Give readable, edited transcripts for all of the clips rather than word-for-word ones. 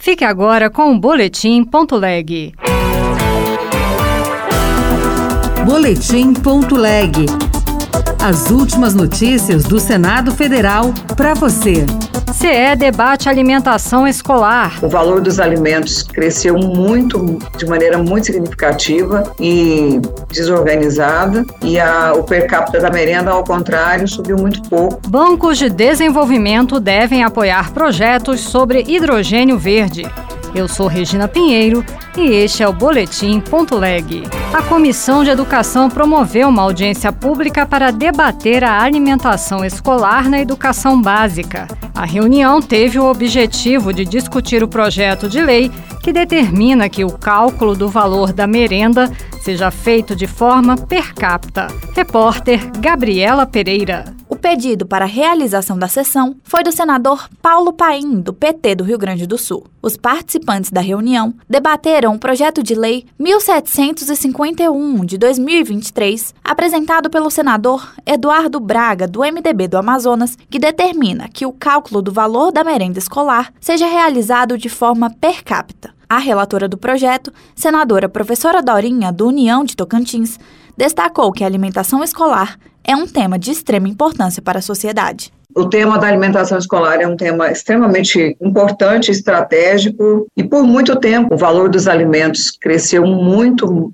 Fique agora com o Boletim.leg. Boletim.leg. As últimas notícias do Senado Federal para você. CE debate alimentação escolar. O valor dos alimentos cresceu muito, de maneira muito significativa e desorganizada, e o per capita da merenda, ao contrário, subiu muito pouco. Bancos de desenvolvimento devem apoiar projetos sobre hidrogênio verde. Eu sou Regina Pinheiro e este é o Boletim.leg. A Comissão de Educação promoveu uma audiência pública para debater a alimentação escolar na educação básica. A reunião teve o objetivo de discutir o projeto de lei que determina que o cálculo do valor da merenda seja feito de forma per capita. Repórter Gabriela Pereira. O pedido para a realização da sessão foi do senador Paulo Paim, do PT do Rio Grande do Sul. Os participantes da reunião debateram o projeto de lei 1751 de 2023, apresentado pelo senador Eduardo Braga, do MDB do Amazonas, que determina que o cálculo do valor da merenda escolar seja realizado de forma per capita. A relatora do projeto, senadora professora Dorinha, do União de Tocantins, destacou que a alimentação escolar é um tema de extrema importância para a sociedade. O tema da alimentação escolar é um tema extremamente importante, estratégico, e por muito tempo o valor dos alimentos cresceu muito,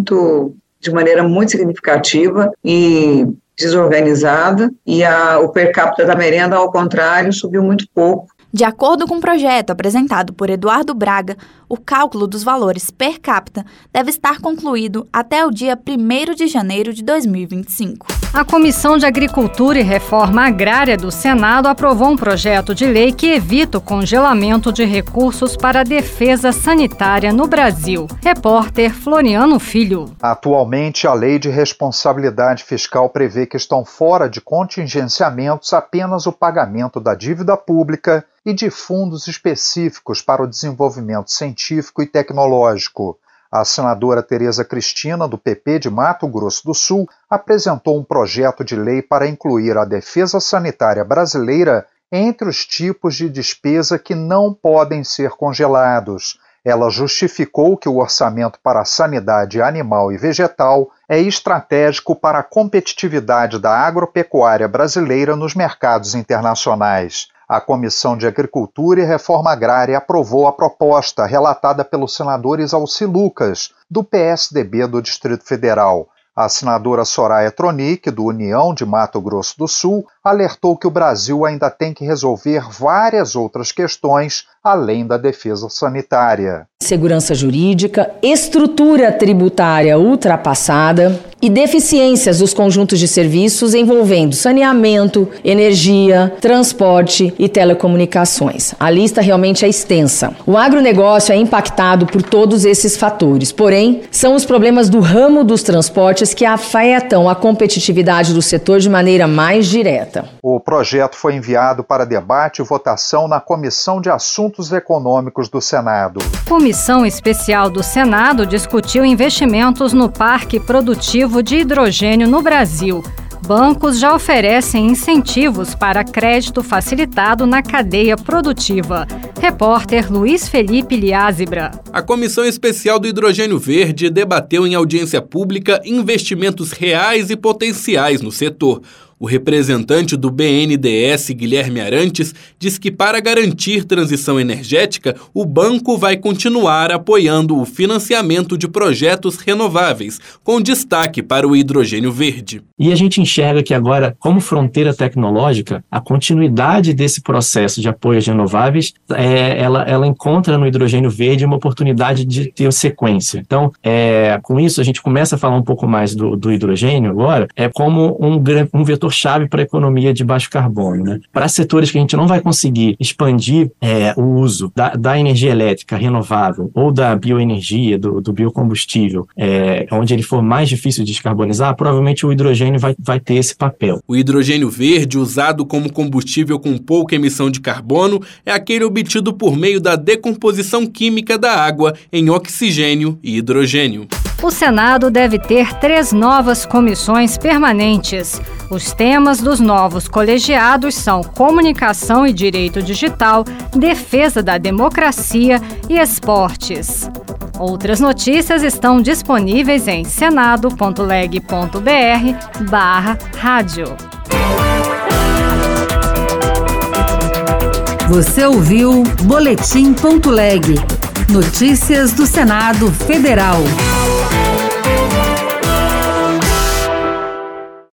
de maneira muito significativa e desorganizada, e o per capita da merenda, ao contrário, subiu muito pouco. De acordo com o projeto apresentado por Eduardo Braga, o cálculo dos valores per capita deve estar concluído até o dia 1º de janeiro de 2025. A Comissão de Agricultura e Reforma Agrária do Senado aprovou um projeto de lei que evita o congelamento de recursos para a defesa sanitária no Brasil. Repórter Floriano Filho. Atualmente, a Lei de Responsabilidade Fiscal prevê que estão fora de contingenciamentos apenas o pagamento da dívida pública e de fundos específicos para o desenvolvimento científico e tecnológico. A senadora Tereza Cristina, do PP de Mato Grosso do Sul, apresentou um projeto de lei para incluir a defesa sanitária brasileira entre os tipos de despesa que não podem ser congelados. Ela justificou que o orçamento para a sanidade animal e vegetal é estratégico para a competitividade da agropecuária brasileira nos mercados internacionais. A Comissão de Agricultura e Reforma Agrária aprovou a proposta relatada pelo senador Isalci Lucas, do PSDB do Distrito Federal. A senadora Soraya Tronic, do União de Mato Grosso do Sul, alertou que o Brasil ainda tem que resolver várias outras questões além da defesa sanitária. Segurança jurídica, estrutura tributária ultrapassada e deficiências dos conjuntos de serviços envolvendo saneamento, energia, transporte e telecomunicações. A lista realmente é extensa. O agronegócio é impactado por todos esses fatores, porém, são os problemas do ramo dos transportes que afetam a competitividade do setor de maneira mais direta. O projeto foi enviado para debate e votação na Comissão de Assuntos Econômicos do Senado. Comissão Especial do Senado discutiu investimentos no Parque Produtivo de Hidrogênio no Brasil. Bancos já oferecem incentivos para crédito facilitado na cadeia produtiva. Repórter Luiz Felipe Liázebra. A Comissão Especial do Hidrogênio Verde debateu em audiência pública investimentos reais e potenciais no setor. O representante do BNDES, Guilherme Arantes, diz que para garantir transição energética, o banco vai continuar apoiando o financiamento de projetos renováveis, com destaque para o hidrogênio verde. E a gente enxerga que agora, como fronteira tecnológica, a continuidade desse processo de apoio às renováveis, ela encontra no hidrogênio verde uma oportunidade de ter sequência. Então, com isso, a gente começa a falar um pouco mais do hidrogênio agora, como um vetor chave para a economia de baixo carbono, né? Para setores que a gente não vai conseguir expandir o uso da energia elétrica renovável ou da bioenergia, do biocombustível, onde ele for mais difícil de descarbonizar, provavelmente o hidrogênio vai ter esse papel. O hidrogênio verde, usado como combustível com pouca emissão de carbono, é aquele obtido por meio da decomposição química da água em oxigênio e hidrogênio. O Senado deve ter 3 novas comissões permanentes. Os temas dos novos colegiados são comunicação e direito digital, defesa da democracia e esportes. Outras notícias estão disponíveis em senado.leg.br/rádio. Você ouviu Boletim.leg. Notícias do Senado Federal.